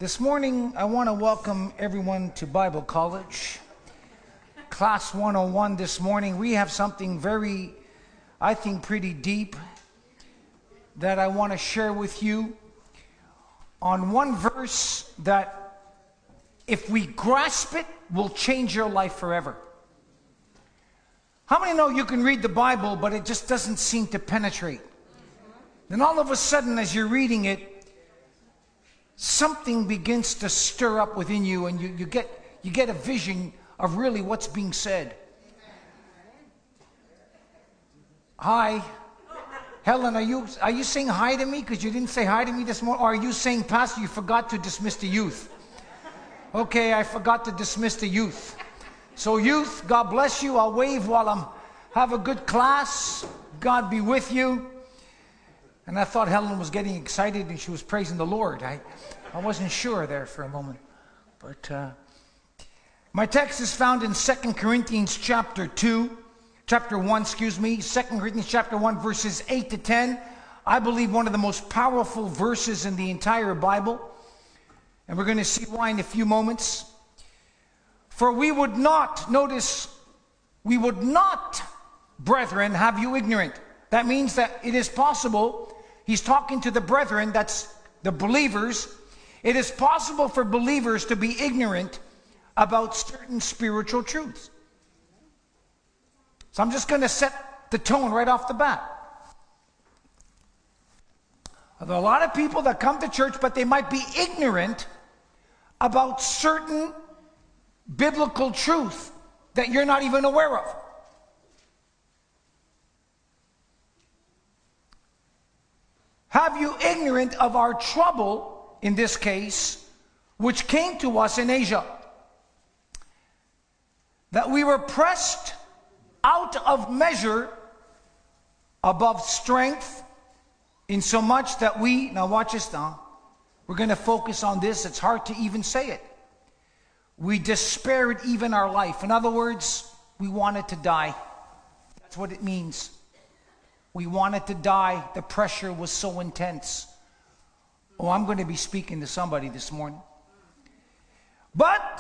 This morning, I want to welcome everyone to Bible College. Class 101 this morning. We have something very, I think, pretty deep that I want to share with you on one verse that, if we grasp it, will change your life forever. How many know you can read the Bible, but it just doesn't seem to penetrate? Then all of a sudden, as you're reading it, something begins to stir up within you, and you get a vision of really what's being said. Hi. Helen, are you saying hi to me because you didn't say hi to me this morning? Or are you saying, Pastor, you forgot to dismiss the youth? Okay, I forgot to dismiss the youth. So youth, God bless you. I'll wave while have a good class. God be with you. And I thought Helen was getting excited and she was praising the Lord. I wasn't sure there for a moment. But my text is found in 2 Corinthians chapter 1, 2 Corinthians chapter 1, verses 8 to 10. I believe one of the most powerful verses in the entire Bible. And we're going to see why in a few moments. For we would not, brethren, have you ignorant. That means that it is possible. He's talking to the brethren, that's the believers. It is possible for believers to be ignorant about certain spiritual truths. So I'm just going to set the tone right off the bat. There are a lot of people that come to church, but they might be ignorant about certain biblical truth that you're not even aware of. Have you ignorant of our trouble, in this case, which came to us in Asia? That we were pressed out of measure above strength, insomuch that now watch this now. We're going to focus on this. It's hard to even say it. We despaired even our life. In other words, we wanted to die. That's what it means. We wanted to die. The pressure was so intense. Oh, I'm going to be speaking to somebody this morning. But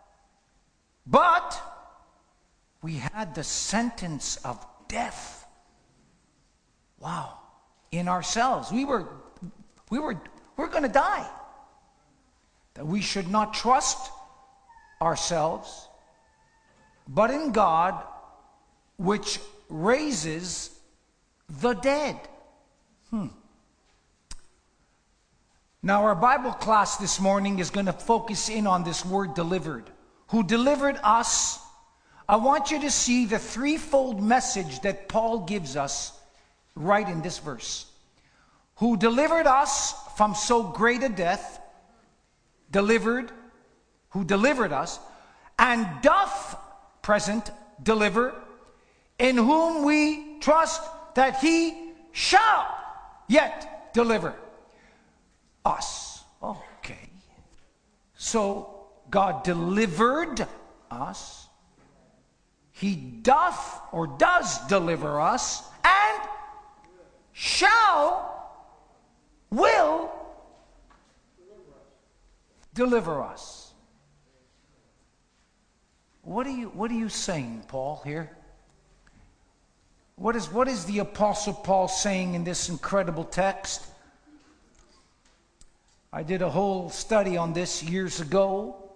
we had the sentence of death. Wow. In ourselves. We were going to die. That we should not trust ourselves, but in God, which raises the dead. Now our Bible class this morning is going to focus in on this word delivered. Who delivered us? I want you to see the threefold message that Paul gives us right in this verse. Who delivered us from so great a death, who delivered us, and doth present deliver, in whom we trust that he shall yet deliver us. Okay. So God delivered us. He doth or does deliver us, and will deliver us. What are you saying, Paul, here? What is the Apostle Paul saying in this incredible text? I did a whole study on this years ago.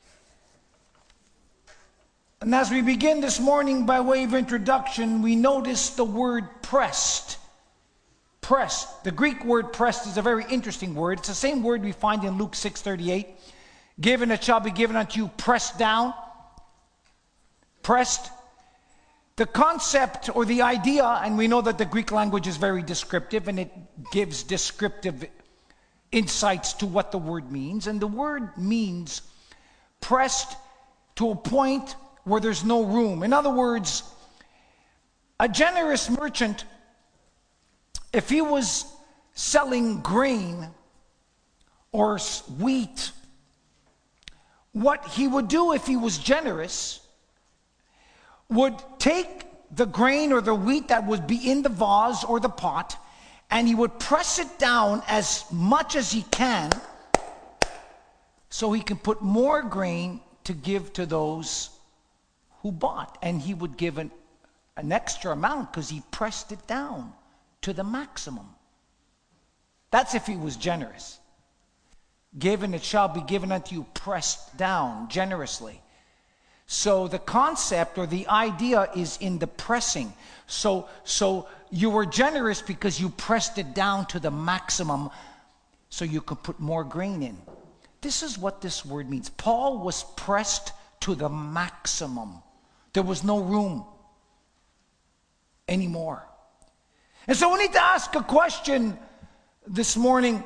And as we begin this morning by way of introduction, we notice the word pressed. Pressed. The Greek word pressed is a very interesting word. It's the same word we find in Luke 6:38. Given it shall be given unto you, pressed down. Pressed. The concept or the idea, and we know that the Greek language is very descriptive and it gives descriptive insights to what the word means. And the word means pressed to a point where there's no room. In other words, a generous merchant, if he was selling grain or wheat, what he would do if he was generous would take the grain or the wheat that would be in the vase or the pot, and he would press it down as much as he can so he can put more grain to give to those who bought. And he would give an extra amount because he pressed it down to the maximum. That's if he was generous. Given it shall be given unto you, pressed down generously. So the concept or the idea is in the pressing. So you were generous because you pressed it down to the maximum so you could put more grain in. This is what this word means. Paul was pressed to the maximum. There was no room anymore. And so we need to ask a question this morning.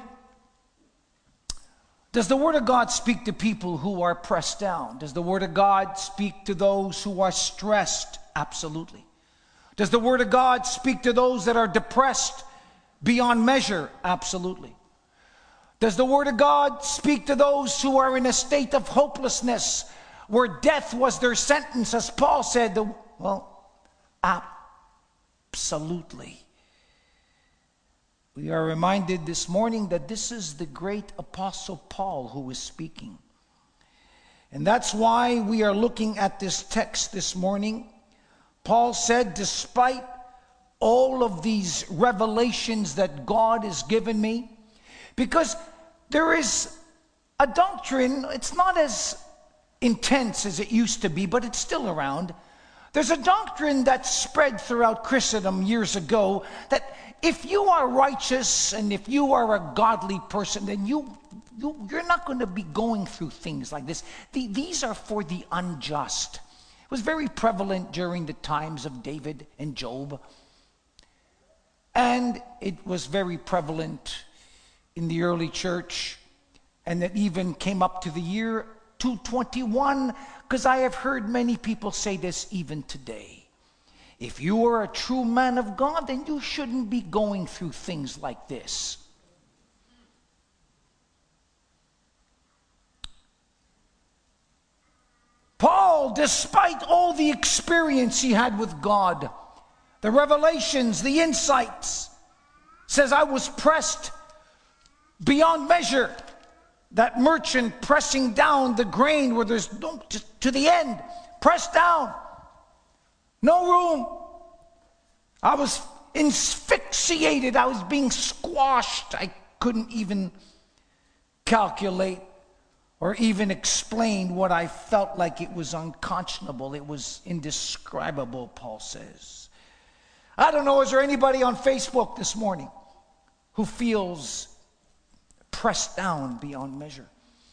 Does the Word of God speak to people who are pressed down? Does the Word of God speak to those who are stressed? Absolutely. Does the Word of God speak to those that are depressed beyond measure? Absolutely. Does the Word of God speak to those who are in a state of hopelessness, where death was their sentence, as Paul said? Well, absolutely. We are reminded this morning that this is the great Apostle Paul who is speaking. And that's why we are looking at this text this morning. Paul said, despite all of these revelations that God has given me, because there is a doctrine, it's not as intense as it used to be, but it's still around. There's a doctrine that spread throughout Christendom years ago that if you are righteous and if you are a godly person, then you're not going to be going through things like this. These are for the unjust. It was very prevalent during the times of David and Job. And it was very prevalent in the early church. And it even came up to the year 221, because I have heard many people say this even today. If you are a true man of God, then you shouldn't be going through things like this. Paul, despite all the experience he had with God, the revelations, the insights, says, I was pressed beyond measure. That merchant pressing down the grain where there's no, to the end, pressed down. No room. I was asphyxiated. I was being squashed. I couldn't even calculate or even explain what I felt like. It was unconscionable. It was indescribable, Paul says. I don't know, is there anybody on Facebook this morning who feels pressed down beyond measure?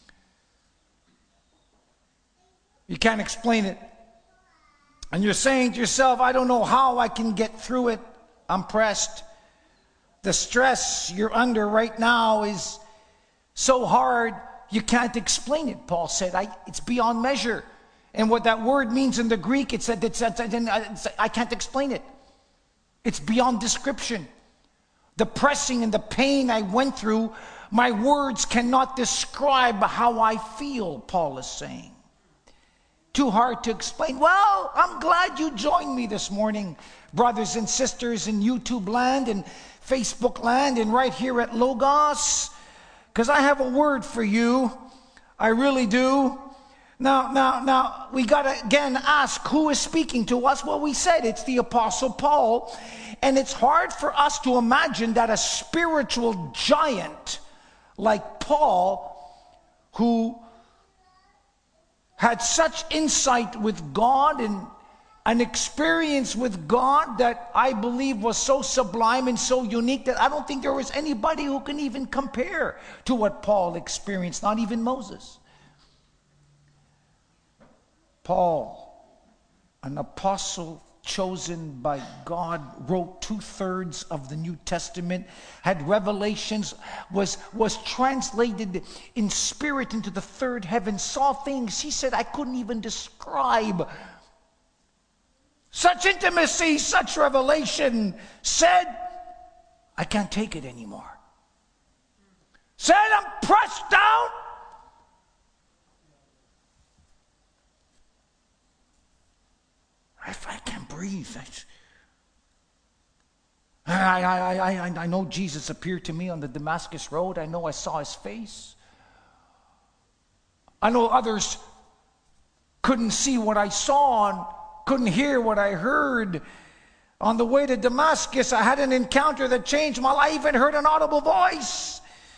You can't explain it. And you're saying to yourself, I don't know how I can get through it. I'm pressed. The stress you're under right now is so hard, you can't explain it. Paul said, it's beyond measure. And what that word means in the Greek, I can't explain it. It's beyond description. The pressing and the pain I went through, my words cannot describe how I feel, Paul is saying. Too hard to explain. Well, I'm glad you joined me this morning, brothers and sisters in YouTube land and Facebook land and right here at Logos, because I have a word for you. I really do. Now, we got to again ask, who is speaking to us? Well, we said it's the Apostle Paul, and it's hard for us to imagine that a spiritual giant like Paul, who had such insight with God and an experience with God that I believe was so sublime and so unique that I don't think there was anybody who can even compare to what Paul experienced, not even Moses. Paul, an apostle chosen by God, wrote 2/3 of the New Testament, had revelations, was translated in spirit into the third heaven, saw things he said I couldn't even describe. Such intimacy, such revelation, said, I can't take it anymore. Said, I'm pressed down. I can't breathe. I know Jesus appeared to me on the Damascus Road. I know I saw his face. I know others couldn't see what I saw and couldn't hear what I heard. On the way to Damascus, I had an encounter that changed my life. I even heard an audible voice.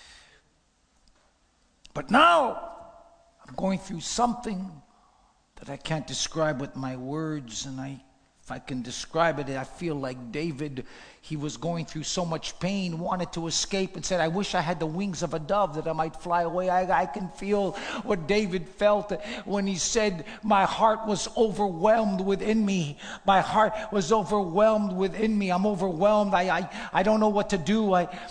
But now, I'm going through something that I can't describe with my words, and if I can describe it, I feel like David. He was going through so much pain, wanted to escape, and said, I wish I had the wings of a dove that I might fly away. I can feel what David felt when he said, my heart was overwhelmed within me. My heart was overwhelmed within me. I'm overwhelmed. I don't know what to do.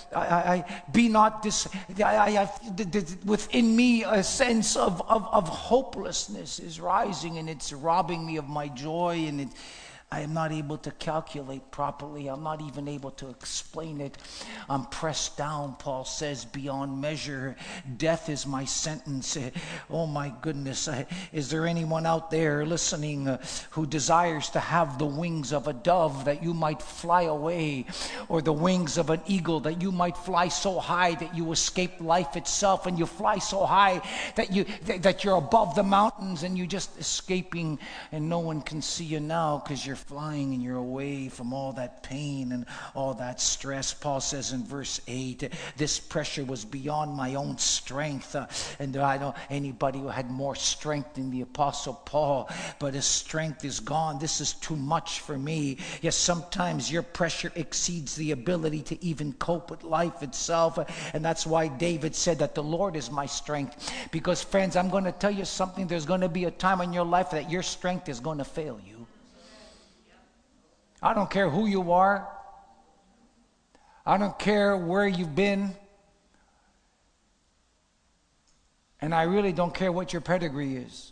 Within me a sense of hopelessness is rising, and it's robbing me of my joy, and I am not able to calculate properly. I'm not even able to explain it. I'm pressed down, Paul says, beyond measure. Death is my sentence. Oh my goodness. Is there anyone out there listening who desires to have the wings of a dove that you might fly away, or the wings of an eagle that you might fly so high that you escape life itself, and you fly so high that you're above the mountains and you're just escaping and no one can see you now because you're flying and you're away from all that pain and all that stress. Paul says in verse 8, this pressure was beyond my own strength. And I know anybody who had more strength than the Apostle Paul, but his strength is gone. This is too much for me. Yes, sometimes your pressure exceeds the ability to even cope with life itself. And that's why David said that the Lord is my strength. Because friends, I'm going to tell you something. There's going to be a time in your life that your strength is going to fail you. I don't care who you are. I don't care where you've been. And I really don't care what your pedigree is.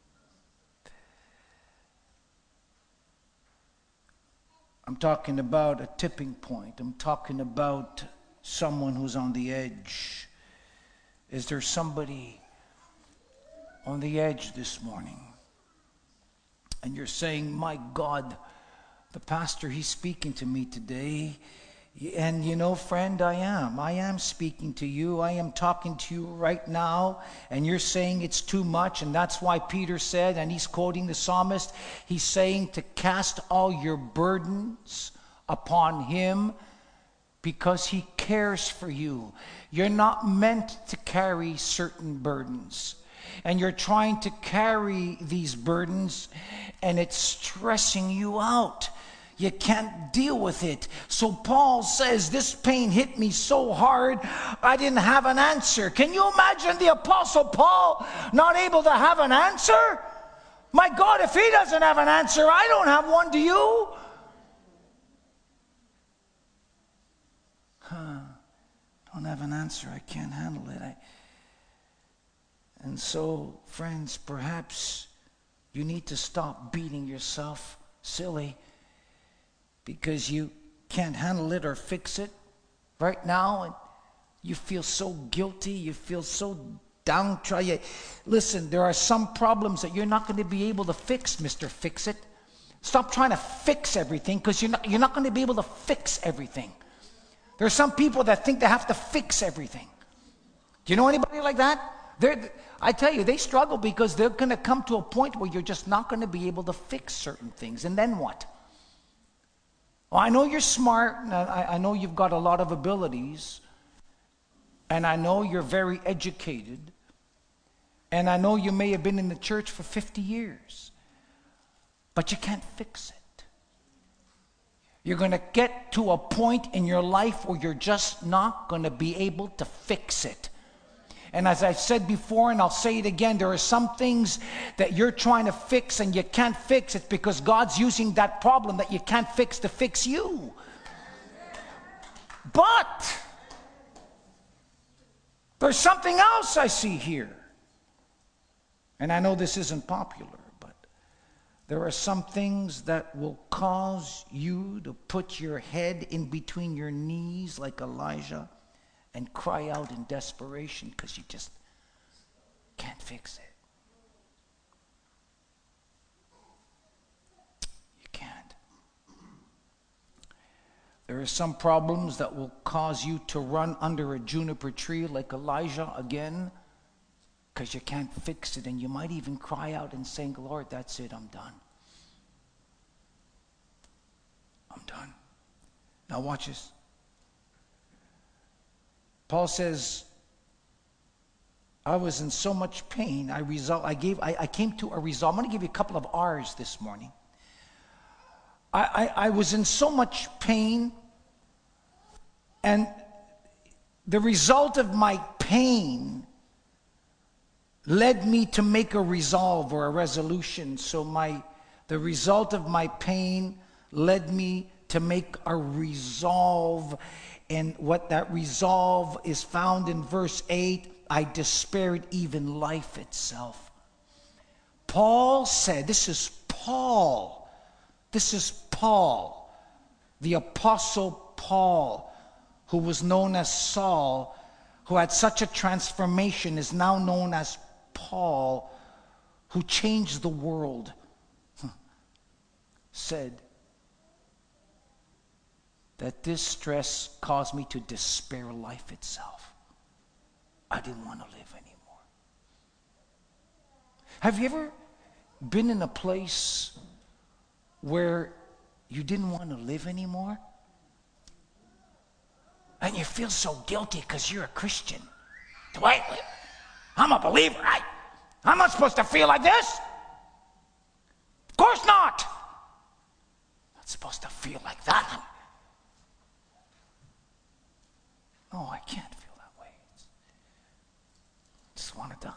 I'm talking about a tipping point. I'm talking about someone who's on the edge. Is there somebody on the edge this morning? And you're saying, my God, the pastor, he's speaking to me today. And you know, friend, I am speaking to you. I am talking to you right now. And you're saying it's too much. And that's why Peter said, and he's quoting the psalmist, he's saying to cast all your burdens upon him because he cares for you. You're not meant to carry certain burdens. And you're trying to carry these burdens and it's stressing you out. You can't deal with it. So Paul says, this pain hit me so hard, I didn't have an answer. Can you imagine the Apostle Paul not able to have an answer? My God, if he doesn't have an answer, I don't have one, do you? Don't have an answer. I can't handle it. And so, friends, perhaps you need to stop beating yourself silly because you can't handle it or fix it right now, and you feel so guilty, you feel so downtrodden. Listen, there are some problems that you're not going to be able to fix, Mr. Fix-It. Stop trying to fix everything, because you're not going to be able to fix everything. There are some people that think they have to fix everything. Do you know anybody like that? I tell you, they struggle because they're going to come to a point where you're just not going to be able to fix certain things. And then what? Well, I know you're smart, and I know you've got a lot of abilities, and I know you're very educated, and I know you may have been in the church for 50 years, but you can't fix it. You're going to get to a point in your life where you're just not going to be able to fix it. And as I've said before, and I'll say it again, there are some things that you're trying to fix and you can't fix it because God's using that problem that you can't fix to fix you. But there's something else I see here. And I know this isn't popular, but there are some things that will cause you to put your head in between your knees like Elijah and cry out in desperation because you just can't fix it. You can't. There are some problems that will cause you to run under a juniper tree like Elijah again because you can't fix it, and you might even cry out and saying, Lord, that's it, I'm done. I'm done. Now watch this. Paul says, I was in so much pain, I came to a resolve. I'm going to give you a couple of R's this morning. I was in so much pain, and the result of my pain led me to make a resolve or a resolution. So the result of my pain led me to make a resolve. And what that resolve is found in verse 8, I despaired even life itself. Paul said, this is Paul, the Apostle Paul, who was known as Saul, who had such a transformation, is now known as Paul, who changed the world, said that this stress caused me to despair life itself. I didn't want to live anymore. Have you ever been in a place where you didn't want to live anymore? And you feel so guilty because you're a Christian. Wait, I'm a believer. I'm not supposed to feel like this. Of course not. I'm not supposed to feel like that. No, I can't feel that way. I just want to die.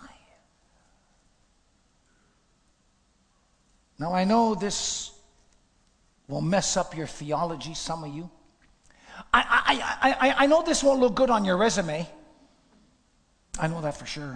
Now, I know this will mess up your theology, some of you. I know this won't look good on your resume. I know that for sure.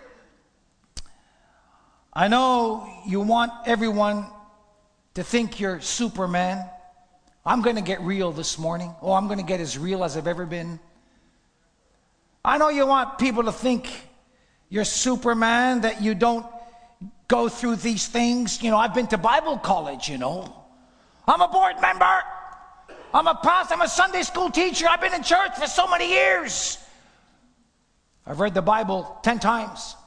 I know you want everyone to think you're Superman. I'm going to get real this morning. Oh, I'm going to get as real as I've ever been. I know you want people to think you're Superman, that you don't go through these things. You know, I've been to Bible college, you know. I'm a board member. I'm a pastor. I'm a Sunday school teacher. I've been in church for so many years. I've read the Bible 10 times.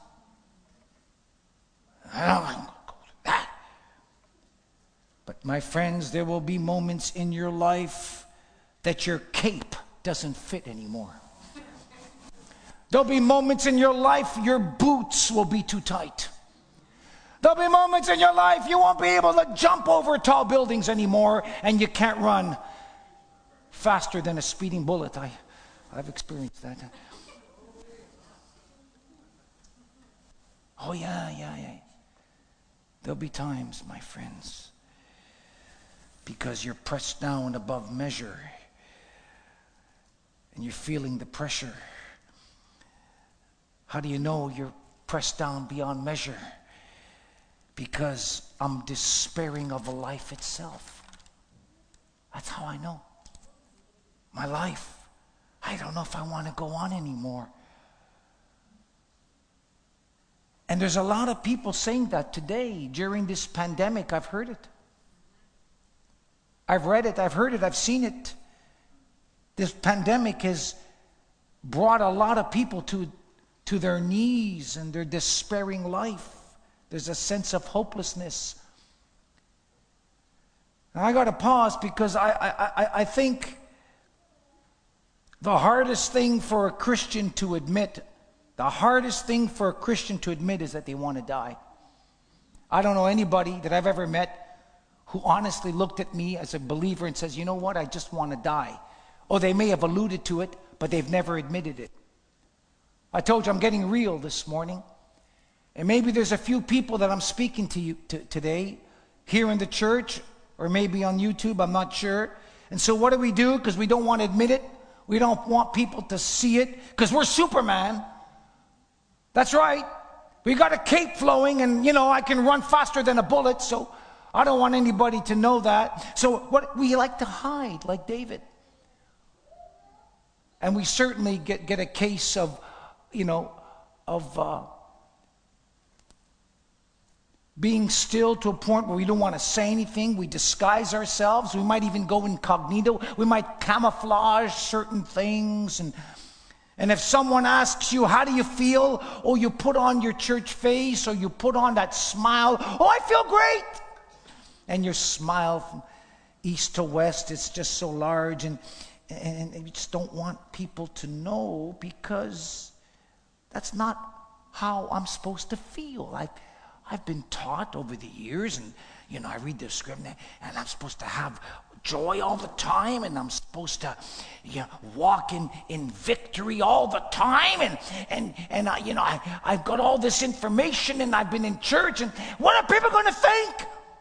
I don't want to go to that. But my friends, there will be moments in your life that your cape doesn't fit anymore. There'll be moments in your life your boots will be too tight. There'll be moments in your life you won't be able to jump over tall buildings anymore, and you can't run faster than a speeding bullet. I've experienced that. Oh, yeah. There'll be times, my friends, because you're pressed down above measure and you're feeling the pressure. How do you know you're pressed down beyond measure? Because I'm despairing of life itself. That's how I know. My life, I don't know if I want to go on anymore. And there's a lot of people saying that today during this pandemic. I've heard it. I've read it. I've heard it. I've seen it. This pandemic has brought a lot of people to their knees, and they're despairing life. There's a sense of hopelessness. Now, I got to pause because I think the hardest thing for a Christian to admit, is that they want to die. I don't know anybody that I've ever met who honestly looked at me as a believer and says, you know what, I just want to die. Or they may have alluded to it, but they've never admitted it. I told you I'm getting real this morning. And maybe there's a few people that I'm speaking to you today, here in the church, or maybe on YouTube, I'm not sure. And so what do? Because we don't want to admit it. We don't want people to see it, because we're Superman. That's right. We got a cape flowing, and, you know, I can run faster than a bullet, so I don't want anybody to know that. So what we like to hide, like David. And we certainly get a case of, being still to a point where we don't want to say anything. We disguise ourselves. We might even go incognito. We might camouflage certain things. And if someone asks you, how do you feel? Oh, you put on your church face, or you put on that smile. Oh, I feel great. And your smile from east to west, it's just so large. And you just don't want people to know, because that's not how I'm supposed to feel. I've been taught over the years, and I read the script, and I'm supposed to have joy all the time, and I'm supposed to walk in victory all the time, and I've got all this information, and I've been in church, and what are people going to think?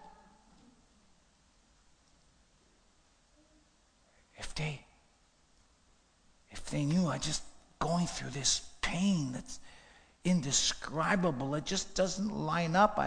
If they knew I just going through this pain that's indescribable, it just doesn't line up.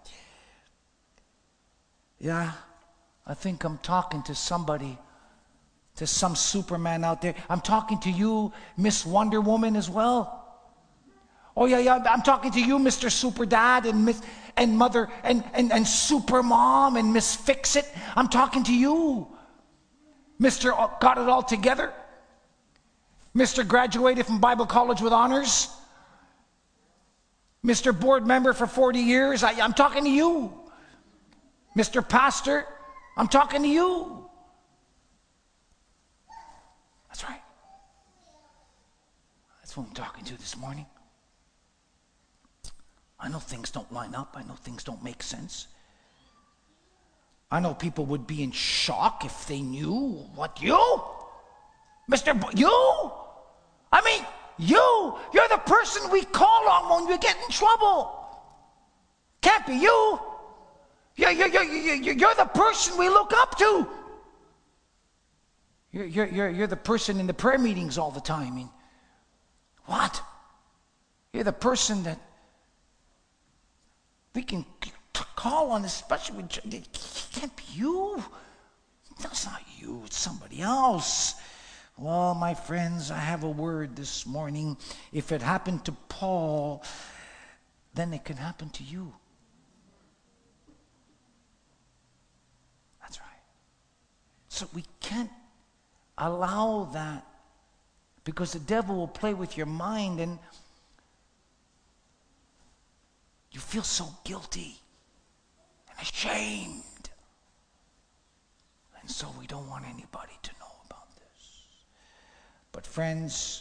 I think I'm talking to somebody, to some Superman out there. I'm talking to you, Miss Wonder Woman, as well. Oh yeah, I'm talking to you, Mr. Super Dad and Mother and Super Mom and Miss Fix It. I'm talking to you, Mr. Got It All Together, Mr. Graduated from Bible College with honors, Mr. Board Member for 40 years. I'm talking to you, Mr. Pastor. I'm talking to you. That's right. That's what I'm talking to this morning. I know things don't line up. I know things don't make sense. I know people would be in shock if they knew what you? You? I mean, you're the person we call on when we get in trouble. Can't be you. You're the person we look up to. You're the person in the prayer meetings all the time. I mean, what? You're the person that we can call on, especially when it can't be you. That's not you. It's somebody else. Well, my friends, I have a word this morning. If it happened to Paul, then it can happen to you. That's right. So we can't allow that, because the devil will play with your mind and you feel so guilty and ashamed. And so we don't want anybody to know about this. But friends,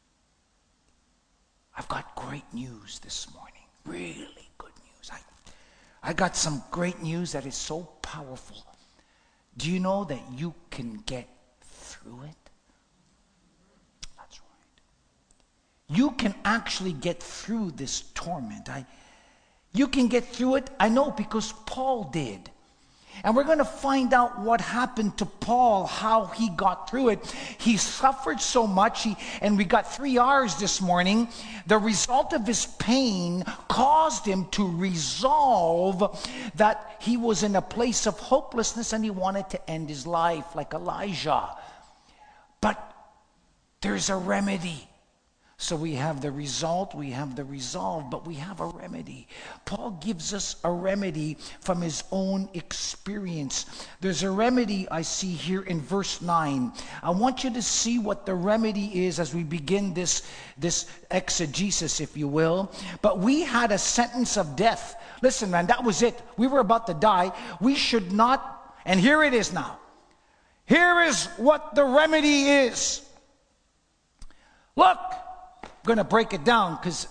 I've got great news this morning. Really good news. I got some great news that is so powerful. Do you know that you can get through it? That's right. You can actually get through this torment. You can get through it, I know, because Paul did. And we're going to find out what happened to Paul, how he got through it. He suffered so much, and we got 3 R's this morning. The result of his pain caused him to resolve that he was in a place of hopelessness and he wanted to end his life like Elijah. But there's a remedy. So we have the result, we have the resolve, but we have a remedy. Paul gives us a remedy from his own experience. There's a remedy I see here in verse 9. I want you to see what the remedy is as we begin this exegesis, if you will. But we had a sentence of death. Listen, man, that was it. We were about to die. We should not, and here it is now. Here is what the remedy is. Look. I'm going to break it down because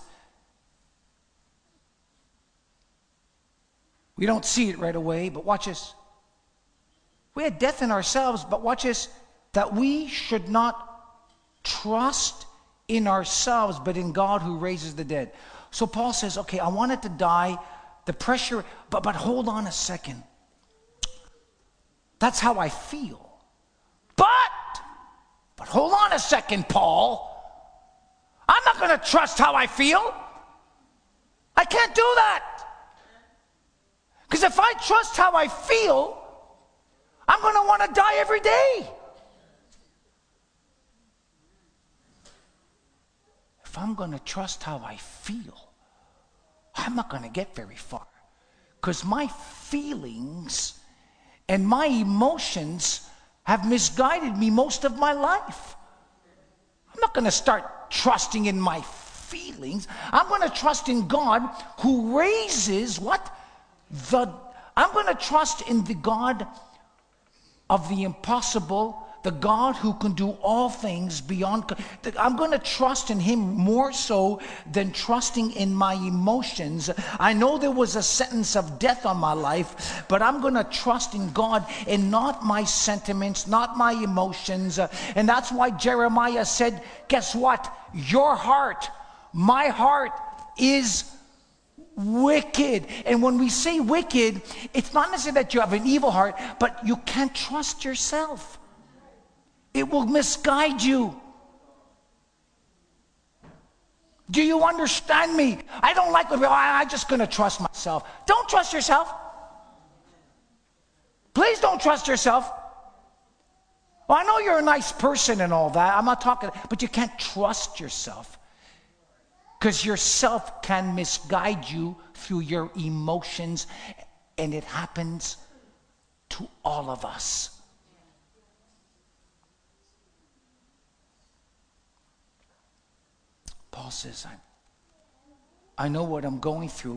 we don't see it right away, but watch this. We had death in ourselves, but watch this, that we should not trust in ourselves, but in God who raises the dead. So Paul says, okay, I wanted to die, the pressure, but hold on a second. That's how I feel. But hold on a second, Paul. I'm not going to trust how I feel. I can't do that. Because if I trust how I feel, I'm going to want to die every day. If I'm going to trust how I feel, I'm not going to get very far. Because my feelings and my emotions have misguided me most of my life. I'm not not going to start trusting in my feelings. I'm going to trust in God who raises I'm going to trust in the God of the impossible, the God who can do all things beyond. I'm going to trust in him more so than trusting in my emotions. I know there was a sentence of death on my life, but I'm going to trust in God and not my sentiments, not my emotions. And that's why Jeremiah said, guess what? Your heart, my heart is wicked. And when we say wicked, it's not necessarily that you have an evil heart, but you can't trust yourself. It will misguide you. Do you understand me? I don't like when people, I'm just going to trust myself. Don't trust yourself. Please don't trust yourself. Well, I know you're a nice person and all that. I'm not talking, but you can't trust yourself. Because yourself can misguide you through your emotions, and it happens to all of us. Paul says, I know what I'm going through,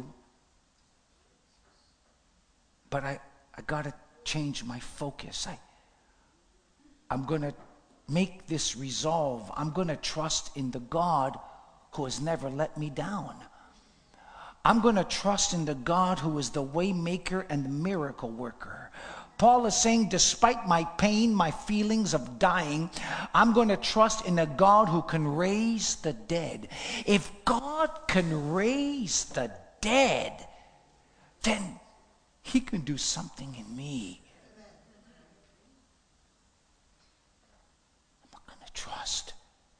but I got to change my focus. I'm going to make this resolve. I'm going to trust in the God who has never let me down. I'm going to trust in the God who is the way maker and the miracle worker. Paul is saying, despite my pain, my feelings of dying, I'm going to trust in a God who can raise the dead. If God can raise the dead, then he can do something in me. I'm not going to trust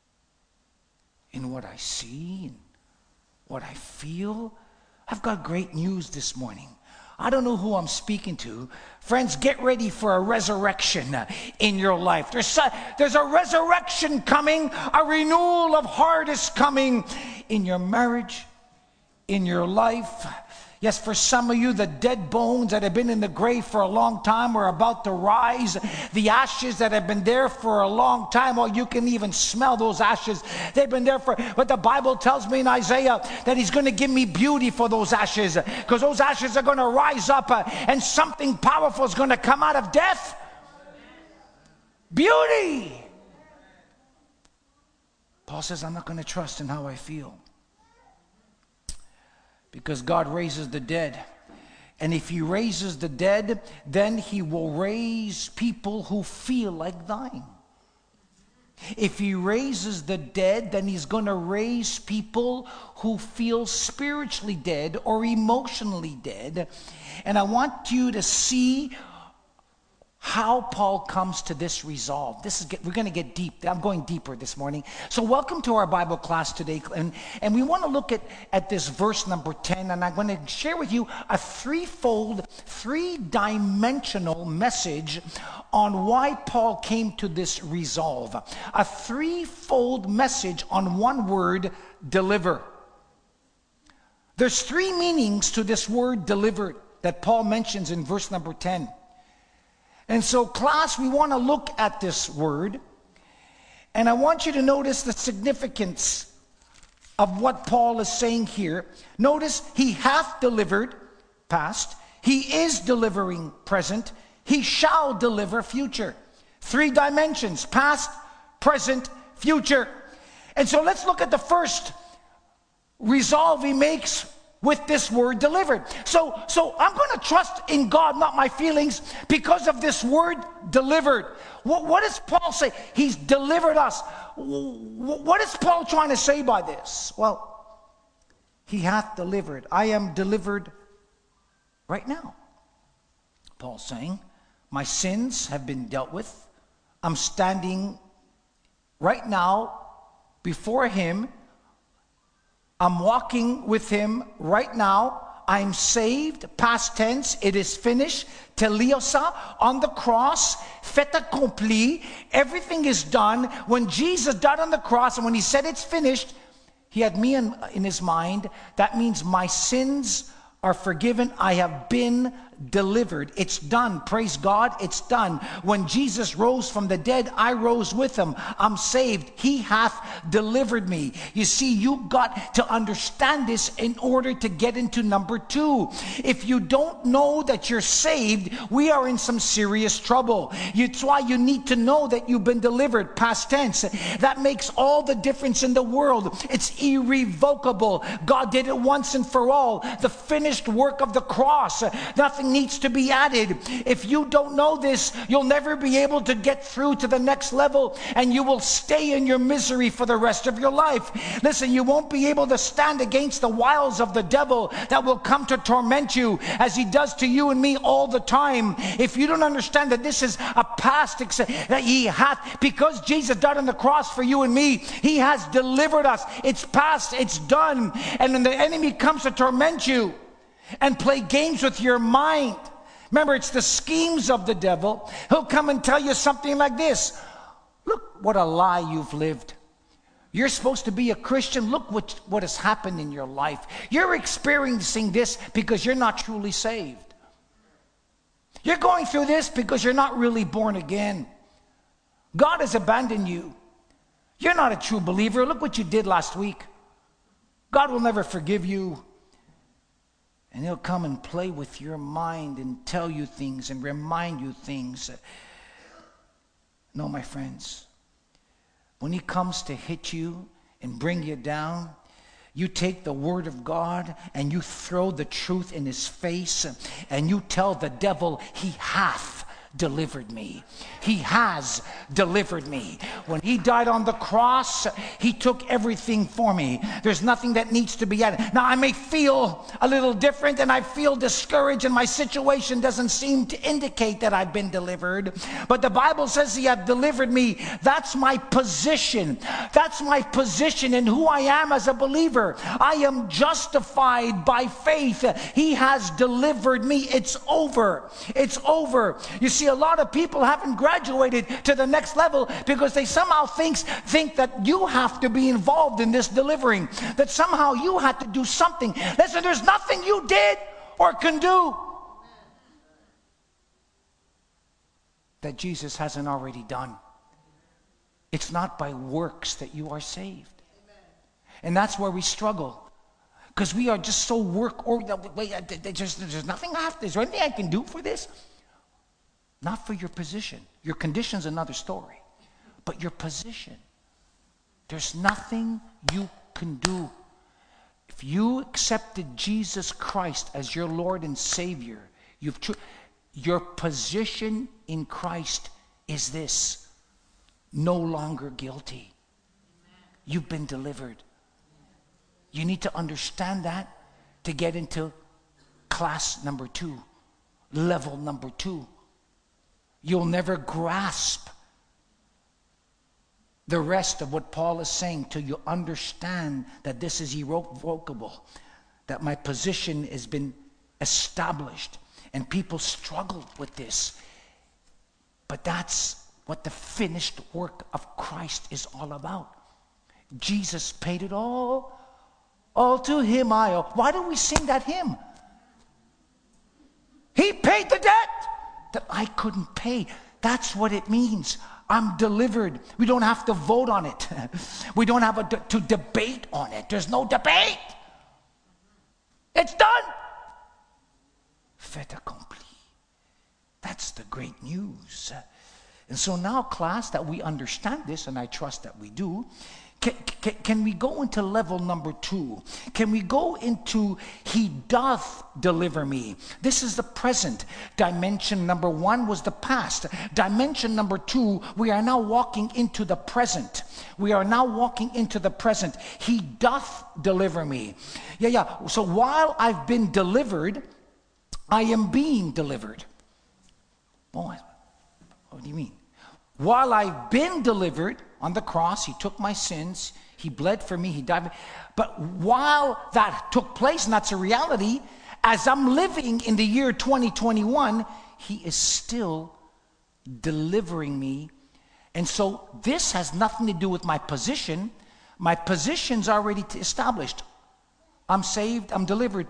in what I see and what I feel. I've got great news this morning. I don't know who I'm speaking to. Friends, get ready for a resurrection in your life. There's a resurrection coming. A renewal of heart is coming in your marriage, in your life. Yes, for some of you, the dead bones that have been in the grave for a long time are about to rise. The ashes that have been there for a long time, well, you can even smell those ashes. They've been there but the Bible tells me in Isaiah that he's going to give me beauty for those ashes, because those ashes are going to rise up and something powerful is going to come out of death. Beauty. Paul says, I'm not going to trust in how I feel. Because God raises the dead. And if he raises the dead, then he will raise people who feel like dying. If he raises the dead, then he's going to raise people who feel spiritually dead or emotionally dead. And I want you to see how Paul comes to this resolve. We're going to get deep. I'm going deeper this morning. So welcome to our Bible class today. And we want to look at this verse number 10. And I'm going to share with you a threefold, three-dimensional message on why Paul came to this resolve. A threefold message on one word, deliver. There's three meanings to this word delivered that Paul mentions in verse number 10. And so, class, we want to look at this word, and I want you to notice the significance of what Paul is saying here. Notice, he hath delivered, past. He is delivering, present. He shall deliver, future. Three dimensions, past, present, future. And so let's look at the first resolve he makes with this word delivered. So I'm going to trust in God, not my feelings, because of this word delivered. What does Paul say? He's delivered us. What is Paul trying to say by this? Well, he hath delivered. I am delivered right now. Paul's saying, my sins have been dealt with. I'm standing right now before him. I'm walking with him right now. I'm saved, past tense, it is finished. Teliosa, on the cross, fait accompli, everything is done. When Jesus died on the cross and when he said it's finished, he had me in his mind. That means my sins are forgiven. I have been delivered. It's done. Praise God. It's done. When Jesus rose from the dead, I rose with him. I'm saved. He hath delivered me. You see, you got to understand this in order to get into number 2. If you don't know that you're saved, we are in some serious trouble. It's why you need to know that you've been delivered. Past tense. That makes all the difference in the world. It's irrevocable. God did it once and for all. The finished work of the cross. Nothing needs to be added. If you don't know this, you'll never be able to get through to the next level, and you will stay in your misery for the rest of your life. Listen, you won't be able to stand against the wiles of the devil that will come to torment you, as he does to you and me all the time. If you don't understand that this is a past, that he hath, because Jesus died on the cross for you and me, he has delivered us. It's past, it's done. And when the enemy comes to torment you and play games with your mind, remember, it's the schemes of the devil. He'll come and tell you something like this: look what a lie you've lived. You're supposed to be a Christian. Look what has happened in your life. You're experiencing this because you're not truly saved. You're going through this because you're not really born again. God has abandoned you. You're not a true believer. Look what you did last week. God will never forgive you. And he'll come and play with your mind and tell you things and remind you things. No, my friends. When he comes to hit you and bring you down, you take the word of God and you throw the truth in his face, and you tell the devil, he hath delivered me. He has delivered me. When he died on the cross, he took everything for me. There's nothing that needs to be added. Now, I may feel a little different and I feel discouraged and my situation doesn't seem to indicate that I've been delivered, but the Bible says he hath delivered me. That's my position. That's my position in who I am as a believer. I am justified by faith. He has delivered me. It's over. It's over. You see, a lot of people haven't graduated to the next level because they somehow think that you have to be involved in this delivering, that somehow you had to do something. Listen, there's nothing you did or can do that Jesus hasn't already done. It's not by works that you are saved. And that's where we struggle, because we are just so there's nothing I have to, is there anything I can do for this? Not for your position. Your condition's another story. But your position, there's nothing you can do. If you accepted Jesus Christ as your Lord and Savior, your position in Christ is this: no longer guilty. You've been delivered. You need to understand that to get into class number 2, level number 2. You'll never grasp the rest of what Paul is saying till you understand that this is irrevocable, that my position has been established. And people struggle with this. But that's what the finished work of Christ is all about. Jesus paid it all to him I owe. Why do we sing that hymn? He paid the debt that I couldn't pay. That's what it means. I'm delivered. We don't have to vote on it. We don't have to debate on it. There's no debate. It's done. Fait accompli. That's the great news. And so now, class, that we understand this, and I trust that we do, can we go into level number 2? Can we go into he doth deliver me? This is the present. Dimension number 1 was the past. Dimension number 2, we are now walking into the present. We are now walking into the present. He doth deliver me. Yeah. So while I've been delivered, I am being delivered. Oh, what do you mean? While I've been delivered on the cross, he took my sins, he bled for me, he died. But while that took place, and that's a reality, as I'm living in the year 2021, he is still delivering me. And so this has nothing to do with my position. My position's already established. I'm saved, I'm delivered.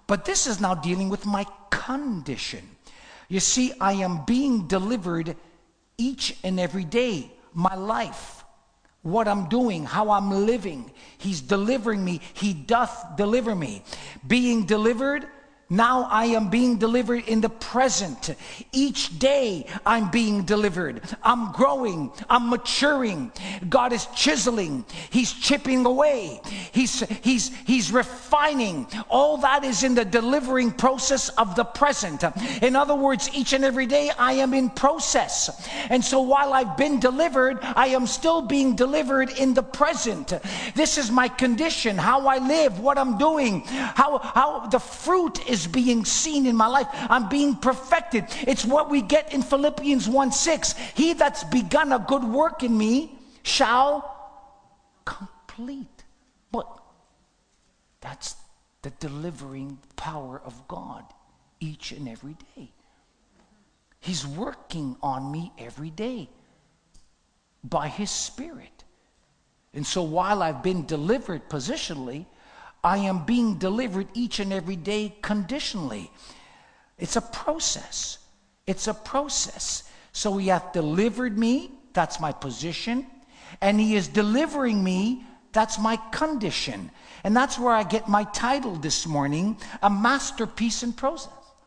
But this is now dealing with my condition. You see, I am being delivered each and every day. My life, what I'm doing, how I'm living. He's delivering me. He doth deliver me. Being delivered, now I am being delivered in the present. Each day I'm being delivered. I'm growing. I'm maturing. God is chiseling. He's chipping away. He's refining. All that is in the delivering process of the present. In other words, each and every day I am in process. And so while I've been delivered, I am still being delivered in the present. This is my condition, how I live, what I'm doing, how the fruit is being seen in my life. I'm being perfected. It's what we get in Philippians 1:6. He that's begun a good work in me shall complete. But that's the delivering power of God each and every day. He's working on me every day by His Spirit. And so while I've been delivered positionally, I am being delivered each and every day conditionally. It's a process. It's a process. So He hath delivered me, that's my position, and He is delivering me, that's my condition. And that's where I get my title this morning, A Masterpiece in Process.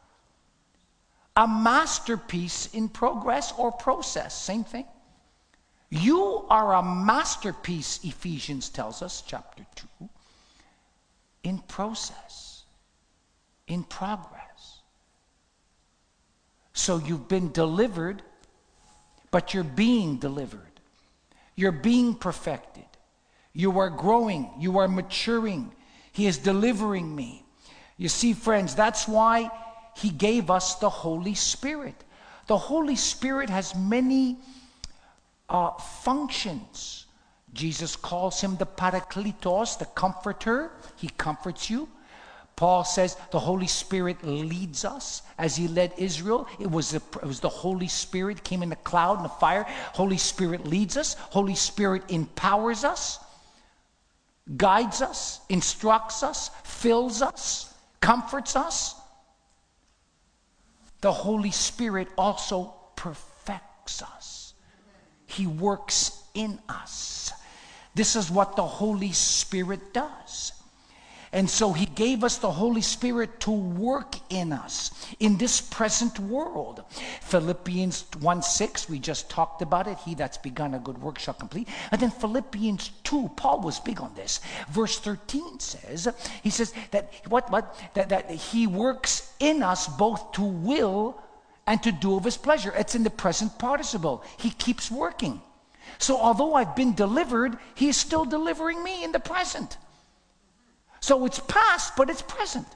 A masterpiece in progress or process, same thing. You are a masterpiece, Ephesians tells us, chapter 2. In process, in progress. So you've been delivered, but you're being delivered. You're being perfected. You are growing. You are maturing. He is delivering me. You see, friends, that's why He gave us the Holy Spirit. The Holy Spirit has many functions. Jesus calls Him the Parakletos, the Comforter. He comforts you. Paul says the Holy Spirit leads us as He led Israel. It was the Holy Spirit came in the cloud and the fire. Holy Spirit leads us. Holy Spirit empowers us, guides us, instructs us, fills us, comforts us. The Holy Spirit also perfects us. He works in us. This is what the Holy Spirit does. And so He gave us the Holy Spirit to work in us in this present world. Philippians 1:6, we just talked about it. He that's begun a good work shall complete. And then Philippians 2, Paul was big on this. Verse 13 says, he says that that He works in us both to will and to do of His pleasure. It's in the present participle. He keeps working. So although I've been delivered, He is still delivering me in the present. So it's past, but it's present.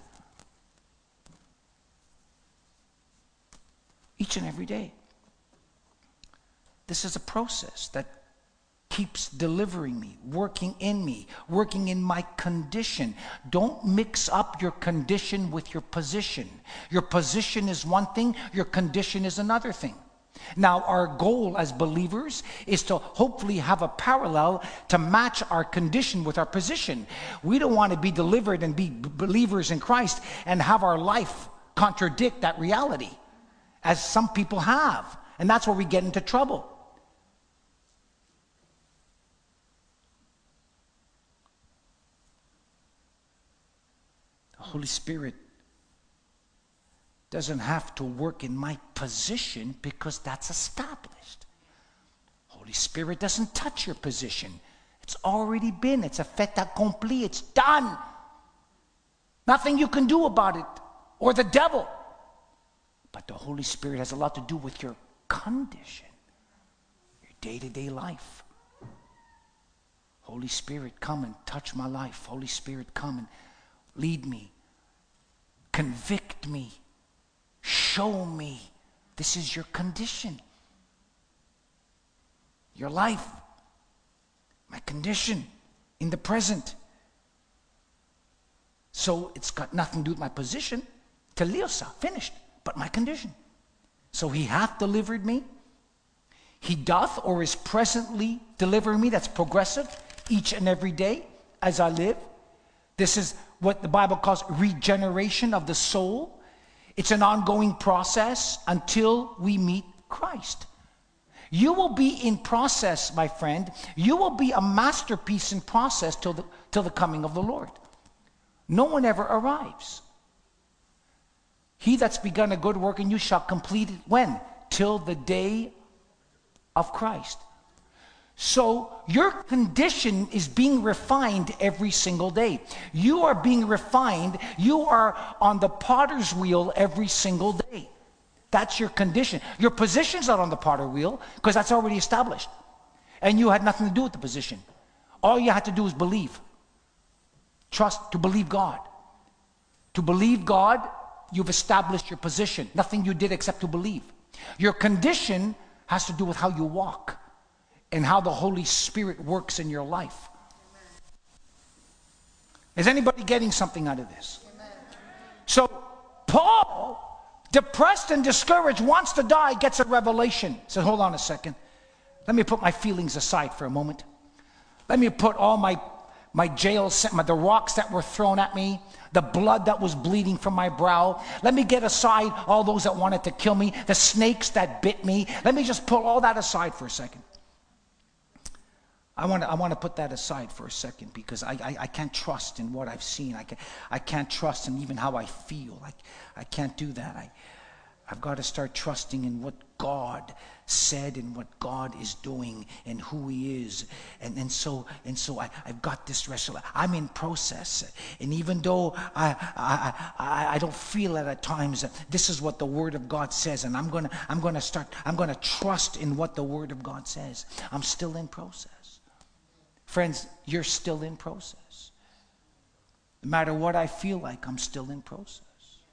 Each and every day. This is a process that keeps delivering me, working in my condition. Don't mix up your condition with your position. Your position is one thing, your condition is another thing. Now, our goal as believers is to hopefully have a parallel to match our condition with our position. We don't want to be delivered and be believers in Christ and have our life contradict that reality, as some people have. And that's where we get into trouble. The Holy Spirit doesn't have to work in my position because that's established. Holy Spirit doesn't touch your position. It's already been. It's a fait accompli. It's done. Nothing you can do about it, or the devil. But the Holy Spirit has a lot to do with your condition, your day-to-day life. Holy Spirit, come and touch my life. Holy Spirit, come and lead me. Convict me. Show me. This is your condition. Your life. My condition in the present. So it's got nothing to do with my position. Teliosa, finished. But my condition. So He hath delivered me. He doth or is presently delivering me. That's progressive each and every day as I live. This is what the Bible calls regeneration of the soul. It's an ongoing process until we meet Christ. You will be in process, my friend. You will be a masterpiece in process till the coming of the Lord. No one ever arrives. He that's begun a good work in you shall complete it when? Till the day of Christ. So your condition is being refined every single day. You are being refined. You are on the potter's wheel every single day. That's your condition. Your position's not on the potter wheel because that's already established. And you had nothing to do with the position. All you had to do was believe. Trust, to believe God. To believe God, you've established your position. Nothing you did except to believe. Your condition has to do with how you walk and how the Holy Spirit works in your life. Is anybody getting something out of this? So Paul, depressed and discouraged, wants to die, gets a revelation. Says, hold on a second. Let me put my feelings aside for a moment. Let me put all my jail, the rocks that were thrown at me, the blood that was bleeding from my brow. Let me get aside all those that wanted to kill me, the snakes that bit me. Let me just pull all that aside for a second. I want to put that aside for a second because I can't trust in what I've seen. I can't trust in even how I feel. I can't do that. I've got to start trusting in what God said and what God is doing and who He is. And so I've got this wrestle. I'm in process. And even though I don't feel it at times, this is what the Word of God says. And I'm gonna trust in what the Word of God says. I'm still in process. Friends, you're still in process. No matter what I feel like, I'm still in process.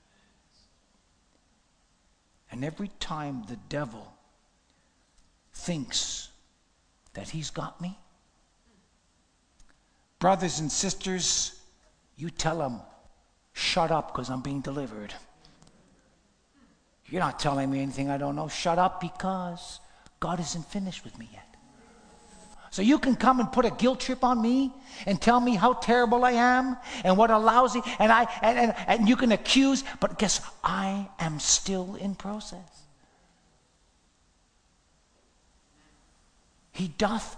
And every time the devil thinks that he's got me, brothers and sisters, you tell him, shut up because I'm being delivered. You're not telling me anything I don't know. Shut up because God isn't finished with me yet. So you can come and put a guilt trip on me and tell me how terrible I am and what a lousy, and you can accuse, but guess I am still in process. He's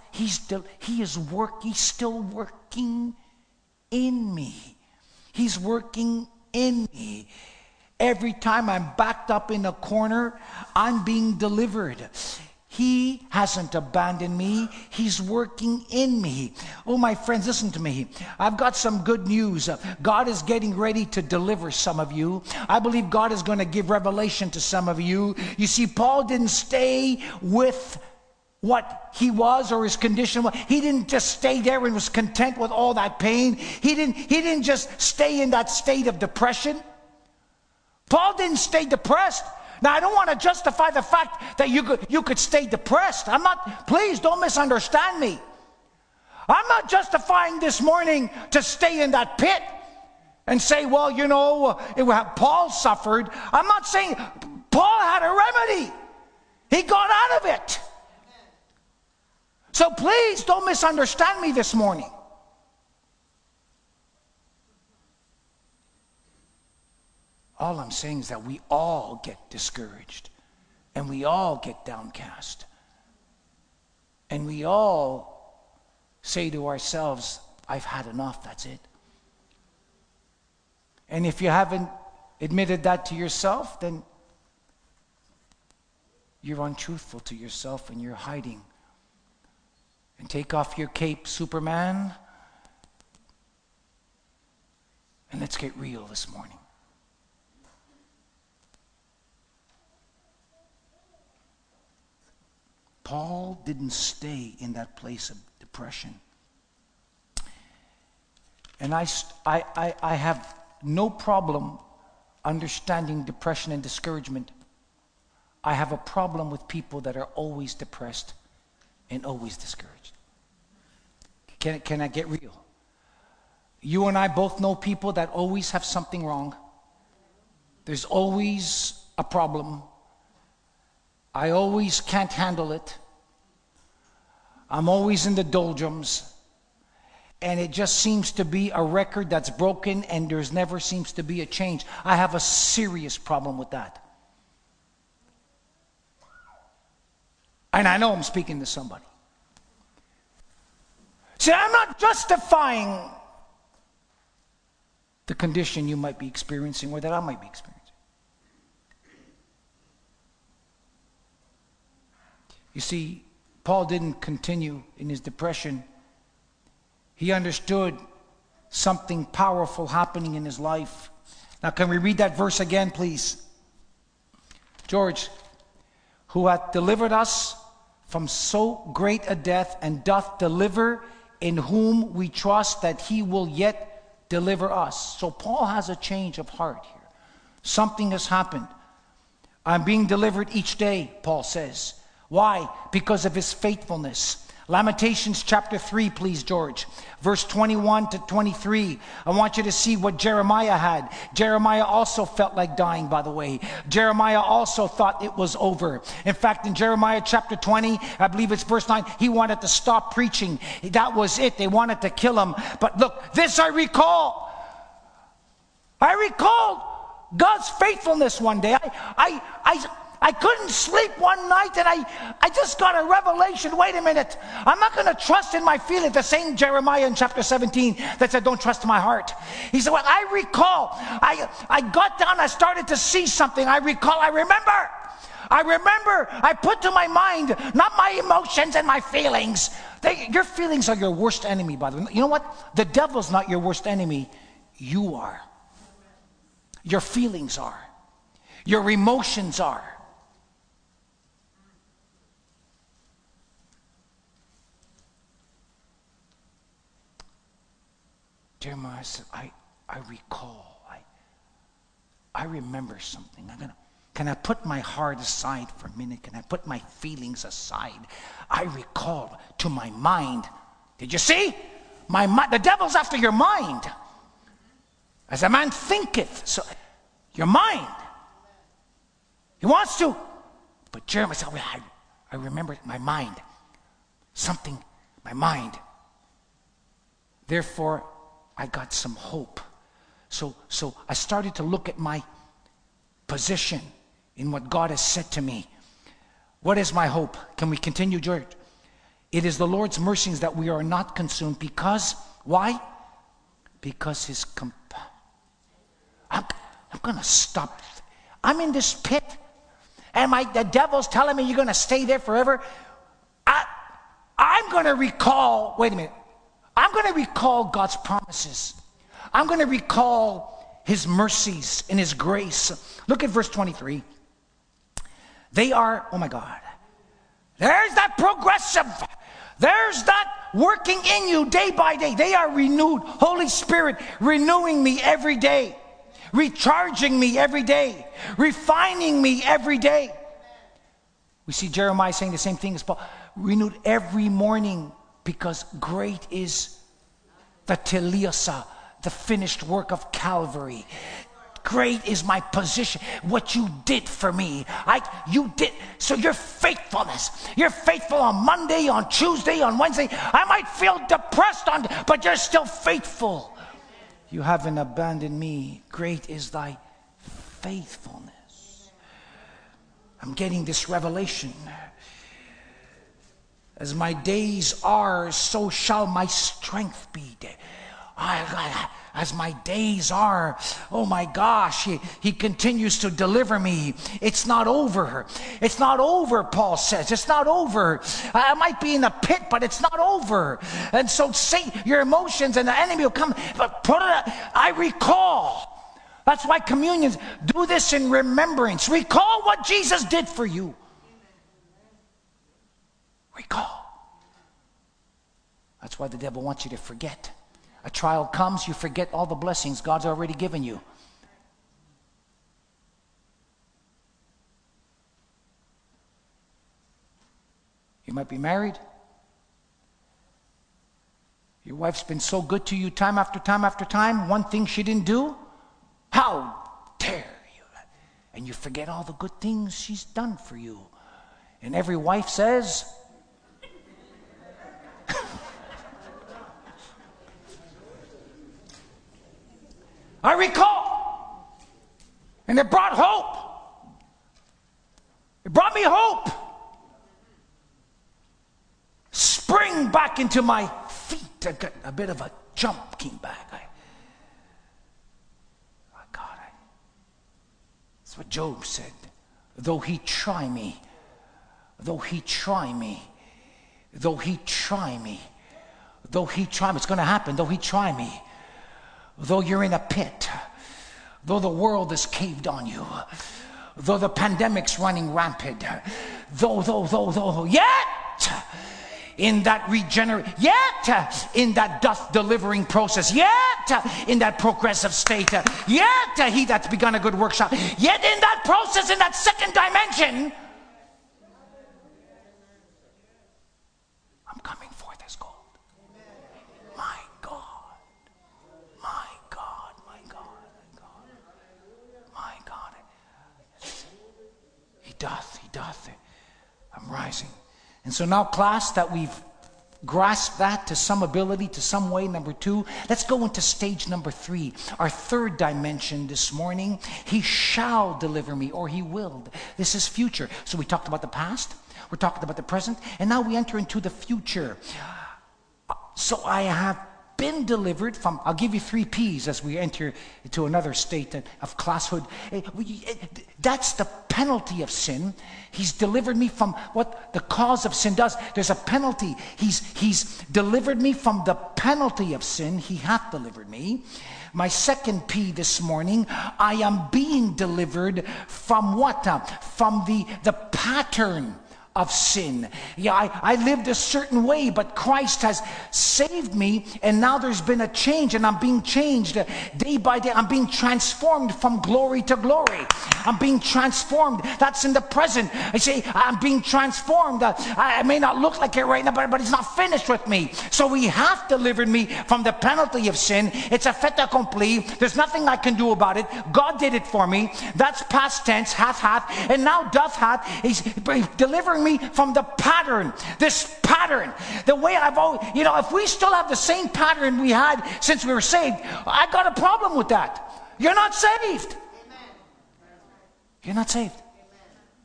still working in me. He's working in me. Every time I'm backed up in a corner, I'm being delivered. He hasn't abandoned me. He's working in me. Oh, my friends, listen to me. I've got some good news. God is getting ready to deliver some of you. I believe God is going to give revelation to some of you. You see, Paul didn't stay with what he was or his condition was. He didn't just stay there and was content with all that pain. He didn't just stay in that state of depression. Paul didn't stay depressed. Now, I don't want to justify the fact that you could stay depressed. Please don't misunderstand me. I'm not justifying this morning to stay in that pit and say, well, you know, Paul suffered. I'm not saying Paul had a remedy. He got out of it. So please don't misunderstand me this morning. All I'm saying is that we all get discouraged and we all get downcast. And we all say to ourselves, I've had enough, that's it. And if you haven't admitted that to yourself, then you're untruthful to yourself and you're hiding. And take off your cape, Superman, and let's get real this morning. Paul didn't stay in that place of depression. And I have no problem understanding depression and discouragement. I have a problem with people that are always depressed and always discouraged. Can I get real? You and I both know people that always have something wrong. There's always a problem. I always can't handle it. I'm always in the doldrums. and it just seems to be a record that's broken and there's never seems to be a change. I have a serious problem with that. And I know I'm speaking to somebody. See, I'm not justifying the condition you might be experiencing or that I might be experiencing. You see, Paul didn't continue in his depression. He understood something powerful happening in his life. Now, can we read that verse again, please? George, who hath delivered us from so great a death, and doth deliver, in whom we trust that he will yet deliver us. So Paul has a change of heart here. Something has happened. I'm being delivered each day, Paul says. Why? Because of his faithfulness. Lamentations chapter 3, please, George. Verse 21 to 23. I want you to see what Jeremiah had. Jeremiah also felt like dying, by the way. Jeremiah also thought it was over. In fact, in Jeremiah chapter 20, I believe it's verse 9, he wanted to stop preaching. That was it. They wanted to kill him. But look, this I recall. I recalled God's faithfulness one day. I couldn't sleep one night, and I just got a revelation. Wait a minute. I'm not going to trust in my feelings. The same Jeremiah in chapter 17 that said, don't trust my heart. He said, well, I recall. I got down. I started to see something. I remember. I put to my mind, not my emotions and my feelings. Your feelings are your worst enemy, by the way. You know what? The devil's not your worst enemy. You are. Your feelings are. Your emotions are. Jeremiah said, I recall. I remember something. Can I put my heart aside for a minute? Can I put my feelings aside? I recall to my mind. Did you see? My mind. The devil's after your mind. As a man thinketh, so your mind. He wants to. But Jeremiah said, I remember my mind. Something, my mind. Therefore, I got some hope. So I started to look at my position in what God has said to me. What is my hope? Can we continue, George? It is the Lord's mercies that we are not consumed. Because, why? Because his I'm going to stop. I'm in this pit, and the devil's telling me you're going to stay there forever. I'm going to recall, wait a minute. I'm going to recall God's promises. I'm going to recall his mercies and his grace. Look at verse 23. They are, oh my God. There's that progressive. There's that working in you day by day. They are renewed. Holy Spirit renewing me every day. Recharging me every day. Refining me every day. We see Jeremiah saying the same thing as Paul. Renewed every morning. Because great is the teleosa, the finished work of Calvary. Great is my position, what you did for me. You did. So your faithfulness. You're faithful on Monday, on Tuesday, on Wednesday. I might feel depressed but you're still faithful. You haven't abandoned me. Great is thy faithfulness. I'm getting this revelation. As my days are, so shall my strength be. As my days are, oh my gosh, he continues to deliver me. It's not over. It's not over, Paul says. It's not over. I might be in a pit, but it's not over. And so Satan, your emotions and the enemy will come, but I recall. That's why communions, do this in remembrance. Recall what Jesus did for you. Recall. That's why the devil wants you to forget. A trial comes, you forget all the blessings God's already given you. You might be married. Your wife's been so good to you time after time after time. One thing she didn't do, how dare you? And you forget all the good things she's done for you. And every wife says, I recall. And it brought hope. It brought me hope. Spring back into my feet. I got a bit of a jump came back. That's what Job said. Though he try me, though he try me, though he try me, though he try me, it's going to happen. Though he try me, though you're in a pit, though the world is caved on you, though the pandemic's running rampant, though, yet in that yet in that doth delivering process, yet in that progressive state, yet he that's begun a good workshop, yet in that process, in that second dimension, I'm coming forth as gold. My God, my God, my God, my God, my God. He doth. I'm rising. And so now, class, that we've grasped that to some ability, to some way, number 2, let's go into stage number 3, our third dimension this morning. He shall deliver me, or he will. This is future. So we talked about the past, we're talking about the present, and now we enter into the future. So I have been delivered from, I'll give you 3 P's as we enter into another state of classhood. That's the penalty of sin. He's delivered me from what the cause of sin does. There's a penalty. He's delivered me from the penalty of sin. He hath delivered me. My second P this morning, I am being delivered from what? From the pattern of sin. Yeah, I lived a certain way, but Christ has saved me, and now there's been a change, and I'm being changed day by day. I'm being transformed from glory to glory. I'm being transformed. That's in the present. I say, I'm being transformed. I may not look like it right now, but it's not finished with me. So he hath delivered me from the penalty of sin. It's a fait accompli. There's nothing I can do about it. God did it for me. That's past tense, hath, and now doth hath. He's delivering me from the pattern, this pattern, the way I've always, if we still have the same pattern we had since we were saved, I got a problem with that. You're not saved. Amen. You're not saved. Amen.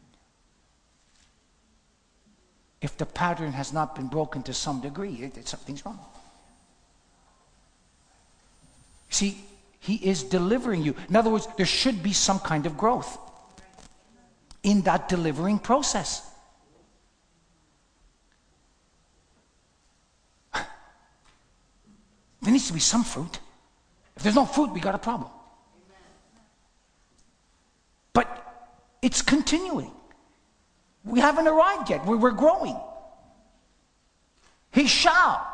If the pattern has not been broken to some degree, something's wrong. See, he is delivering you. In other words, there should be some kind of growth in that delivering process. There needs to be some fruit. If there's no fruit, we got a problem. But it's continuing. We haven't arrived yet. We're growing. He shall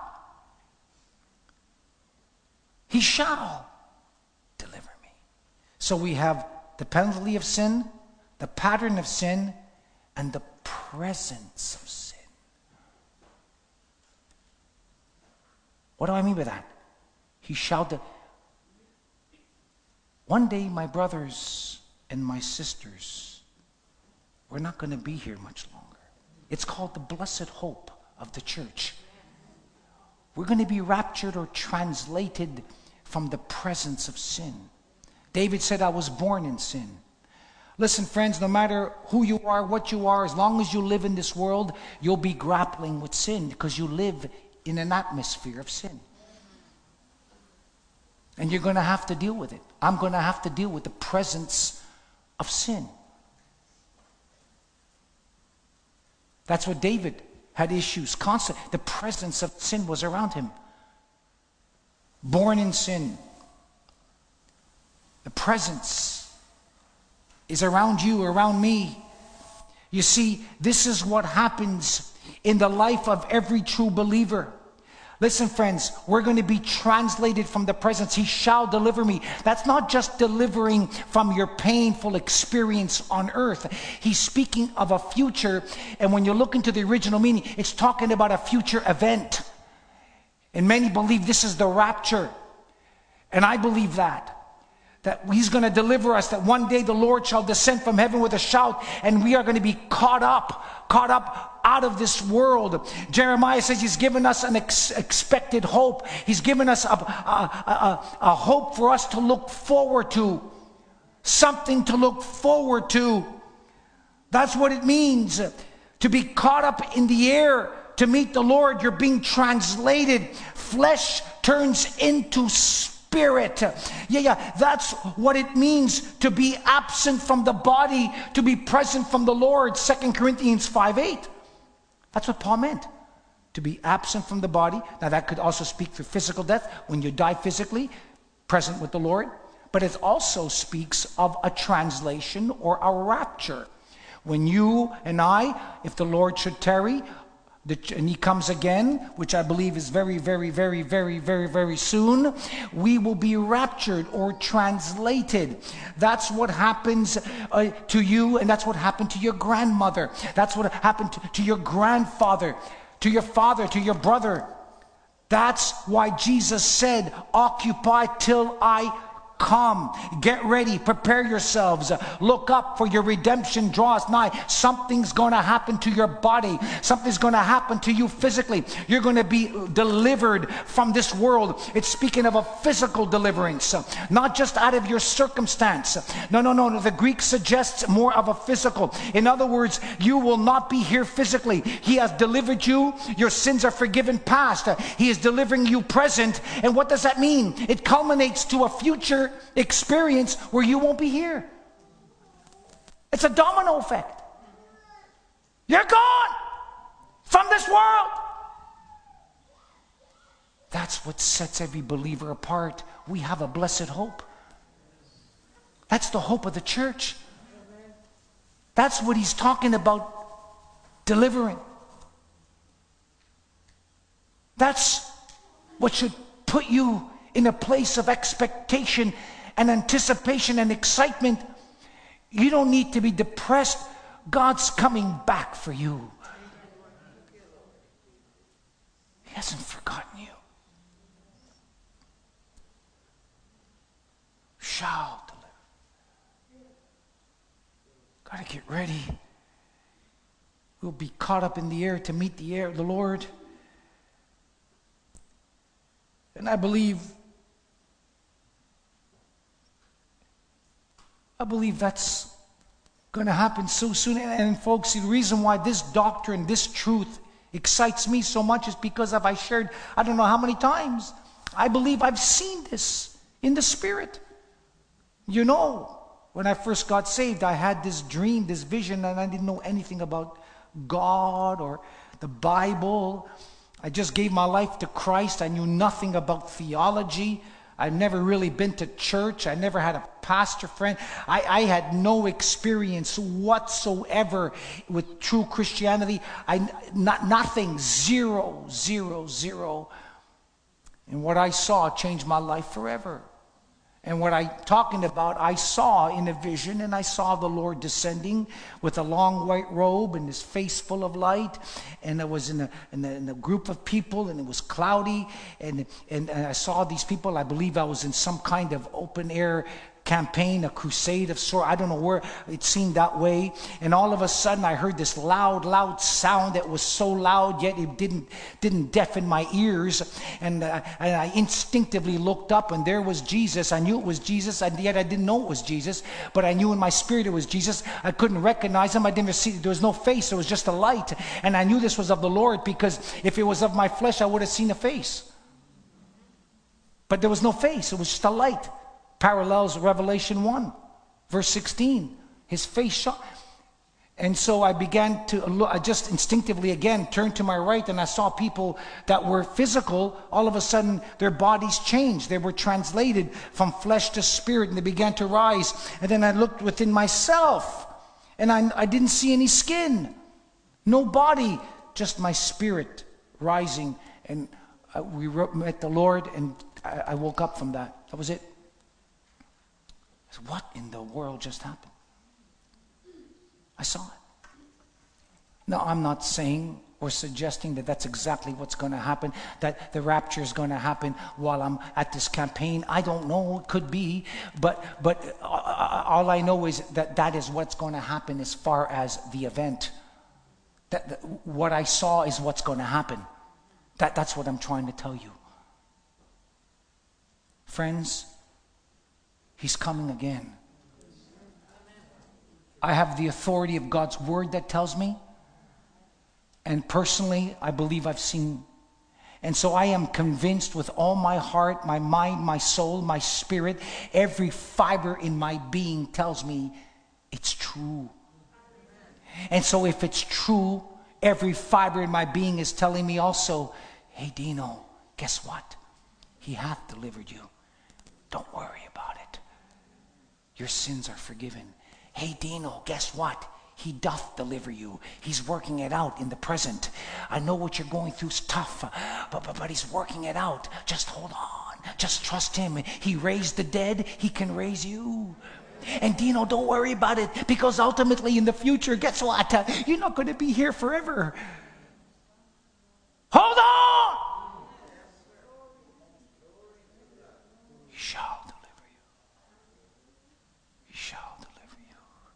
deliver me. So we have the penalty of sin, the pattern of sin, and the presence of sin. What do I mean by that? He shall one day, my brothers and my sisters, we're not going to be here much longer. It's called the blessed hope of the church. We're going to be raptured or translated from the presence of sin. David said, I was born in sin. Listen, friends, no matter who you are, what you are, as long as you live in this world, you'll be grappling with sin because you live in an atmosphere of sin. And you're going to have to deal with it. I'm going to have to deal with the presence of sin. That's what David had issues constant. The presence of sin was around him. Born in sin. The presence is around you, around me. You see, this is what happens in the life of every true believer. Listen, friends, we're going to be translated from the presence. He shall deliver me. That's not just delivering from your painful experience on earth. He's speaking of a future, and when you look into the original meaning, it's talking about a future event. And many believe this is the rapture. And I believe that that he's going to deliver us, that one day the Lord shall descend from heaven with a shout, and we are going to be caught up out of this world. Jeremiah says he's given us an expected hope. He's given us a hope for us to look forward to. Something to look forward to. That's what it means to be caught up in the air, to meet the Lord. You're being translated. Flesh turns into spirit. Yeah, that's what it means to be absent from the body, to be present from the Lord. 2 Corinthians 5:8. That's what Paul meant. To be absent from the body. Now that could also speak for physical death, when you die physically, present with the Lord. But it also speaks of a translation or a rapture. When you and I, if the Lord should tarry, and he comes again, which I believe is very, very, very, very, very, very soon, we will be raptured or translated. That's what happens to you, and that's what happened to your grandmother. That's what happened to your grandfather, to your father, to your brother. That's why Jesus said, occupy till I come. Get ready. Prepare yourselves. Look up, for your redemption draws nigh. Something's going to happen to your body. Something's going to happen to you physically. You're going to be delivered from this world. It's speaking of a physical deliverance, not just out of your circumstance. No. The Greek suggests more of a physical. In other words, you will not be here physically. He has delivered you. Your sins are forgiven past. He is delivering you present. And what does that mean? It culminates to a future experience where you won't be here. It's a domino effect. You're gone from this world. That's what sets every believer apart. We have a blessed hope. That's the hope of the church. That's what he's talking about delivering. That's what should put you in a place of expectation and anticipation and excitement. You don't need to be depressed. God's coming back for you. He hasn't forgotten you. Shall deliver. Got to get ready. We'll be caught up in the air to meet the Lord. And I believe that's going to happen so soon. And folks, the reason why this doctrine, this truth excites me so much is because I've shared, I don't know how many times, I believe I've seen this in the Spirit. You know, when I first got saved, I had this dream, this vision, and I didn't know anything about God or the Bible. I just gave my life to Christ. I knew nothing about theology. I've never really been to church. I never had a pastor friend. I had no experience whatsoever with true Christianity. Nothing. Zero. And what I saw changed my life forever. And what I'm talking about, I saw in a vision, and I saw the Lord descending with a long white robe and his face full of light. And I was in a group of people, and it was cloudy. And I saw these people. I believe I was in some kind of open air campaign, a crusade of sort. I don't know where it seemed that way. And all of a sudden I heard this loud sound that was so loud, yet it didn't deafen my ears. And I instinctively looked up, and there was Jesus. I knew it was Jesus, and yet I didn't know it was Jesus, but I knew in my spirit it was Jesus. I couldn't recognize him. I didn't see, there was no face. It was just a light. And I knew this was of the Lord, because if it was of my flesh, I would have seen a face. But there was no face. It was just a light. Parallels Revelation 1, verse 16. His face shone. And so I began to look. I just instinctively again turned to my right, and I saw people that were physical. All of a sudden, their bodies changed. They were translated from flesh to spirit, and they began to rise. And then I looked within myself, and I didn't see any skin, no body, just my spirit rising. And we met the Lord, and I woke up from that. That was it. What in the world just happened? I saw it. Now, I'm not saying or suggesting that that's exactly what's going to happen, that the rapture is going to happen while I'm at this campaign. I don't know. It could be. But all I know is that that is what's going to happen as far as the event. What I saw is what's going to happen. That's what I'm trying to tell you. Friends, he's coming again. I have the authority of God's word that tells me. And personally, I believe I've seen. And so I am convinced with all my heart, my mind, my soul, my spirit, every fiber in my being tells me it's true. And so if it's true, every fiber in my being is telling me also, hey Dino, guess what? He hath delivered you. Don't worry about it. Your sins are forgiven. Hey Dino, guess what? He doth deliver you. He's working it out in the present. I know what you're going through is tough, but he's working it out. Just hold on. Just trust him. He raised the dead. He can raise you. And Dino, don't worry about it, because ultimately in the future, guess what? You're not going to be here forever. Hold on. He shall deliver you. He shall deliver you.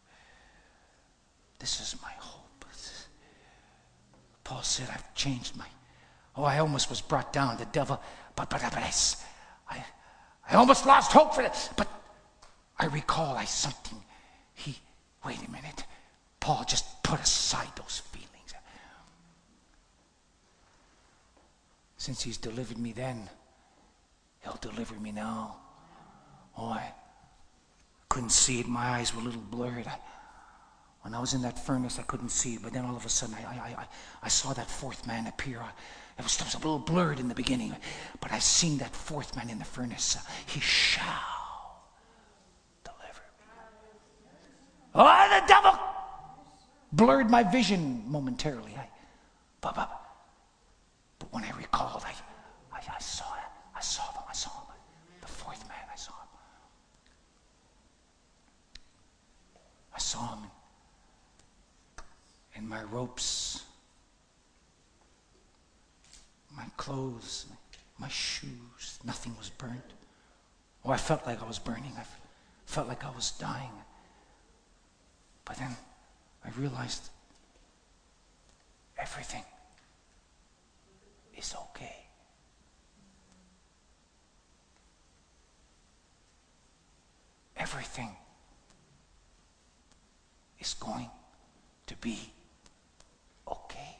This is my hope. Paul said, I've changed I almost was brought down. The devil, but I almost lost hope for this. But I recall wait a minute. Paul just put aside those feelings. Since he's delivered me then, he'll deliver me now. I couldn't see it. My eyes were a little blurred. When I was in that furnace, I couldn't see it. But then all of a sudden, I saw that fourth man appear. It was a little blurred in the beginning. But I seen that fourth man in the furnace. He shall deliver me. The devil blurred my vision momentarily. But when I recalled, I saw it. I saw him. The fourth man, I saw him. I saw him. And my ropes, my clothes, my shoes, nothing was burnt. I felt like I was burning. I felt like I was dying. But then I realized everything is okay. Everything is going to be okay.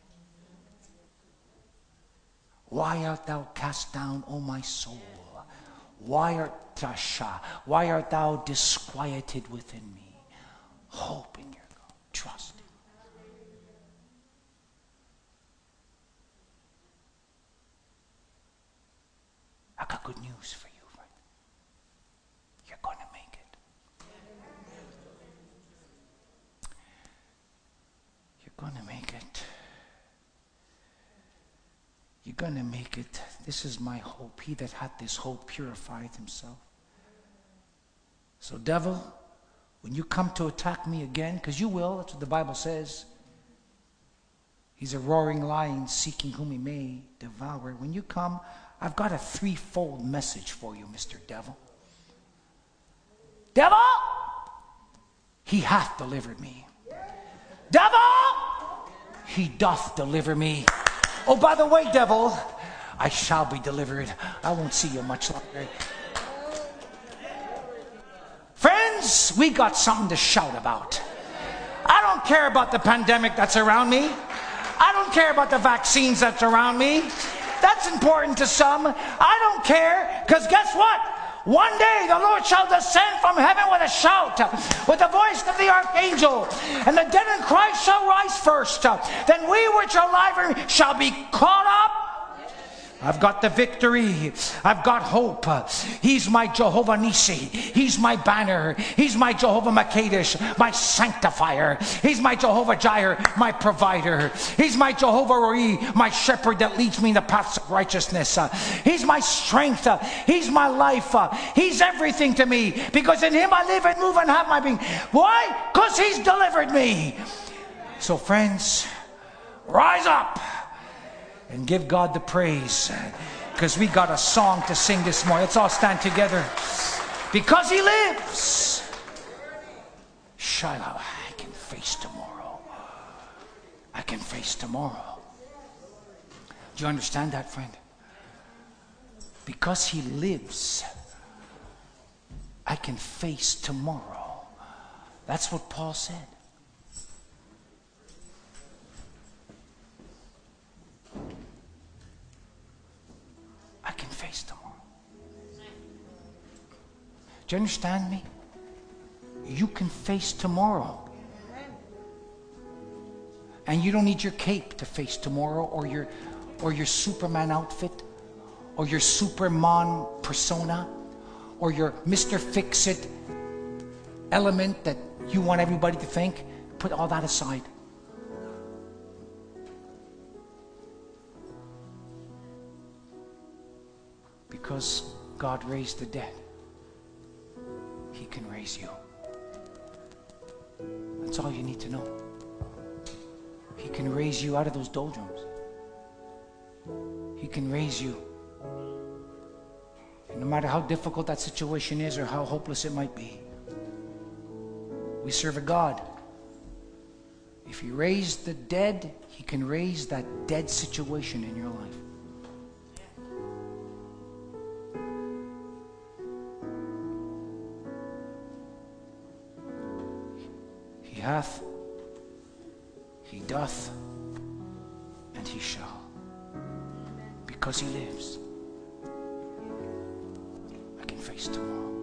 Why art thou cast down, O my soul? Why art thou disquieted within me? Hope in your God. Trust. I got good news for you, friend. You're going to make it. You're going to make it. You're going to make it. This is my hope. He that hath this hope purifieth himself. So devil, when you come to attack me again, because you will, that's what the Bible says. He's a roaring lion seeking whom he may devour. When you come, I've got a threefold message for you, Mr. Devil. Devil, he hath delivered me. Devil, he doth deliver me. Oh, by the way, devil, I shall be delivered. I won't see you much longer. Friends, we got something to shout about. I don't care about the pandemic that's around me. I don't care about the vaccines that's around me. That's important to some. I don't care, because guess what? One day the Lord shall descend from heaven with a shout, with the voice of the archangel, and the dead in Christ shall rise first. Then we which are alive shall be caught up. I've got the victory. I've got hope. He's my Jehovah Nissi. He's my banner. He's my Jehovah Makadesh, my sanctifier. He's my Jehovah Jireh, my provider. He's my Jehovah Roi, my shepherd that leads me in the paths of righteousness. He's my strength. He's my life. He's everything to me, because in him I live and move and have my being. Why? Because he's delivered me. So friends, Rise up and give God the praise, because we got a song to sing this morning. Let's all stand together. Because He lives, Shiloh, I can face tomorrow. I can face tomorrow. Do you understand that, friend? Because He lives, I can face tomorrow. That's what Paul said. I can face tomorrow. Do you understand me? You can face tomorrow. And you don't need your cape to face tomorrow, or your Superman outfit, or your Superman persona, or your Mr. Fix-It element that you want everybody to think. Put all that aside. Because God raised the dead, He can raise you. That's all you need to know. He can raise you out of those doldrums. He can raise you. And no matter how difficult that situation is or how hopeless it might be, we serve a God. If He raised the dead, He can raise that dead situation in your life. He hath, He doth, and He shall. Because He lives, I can face tomorrow.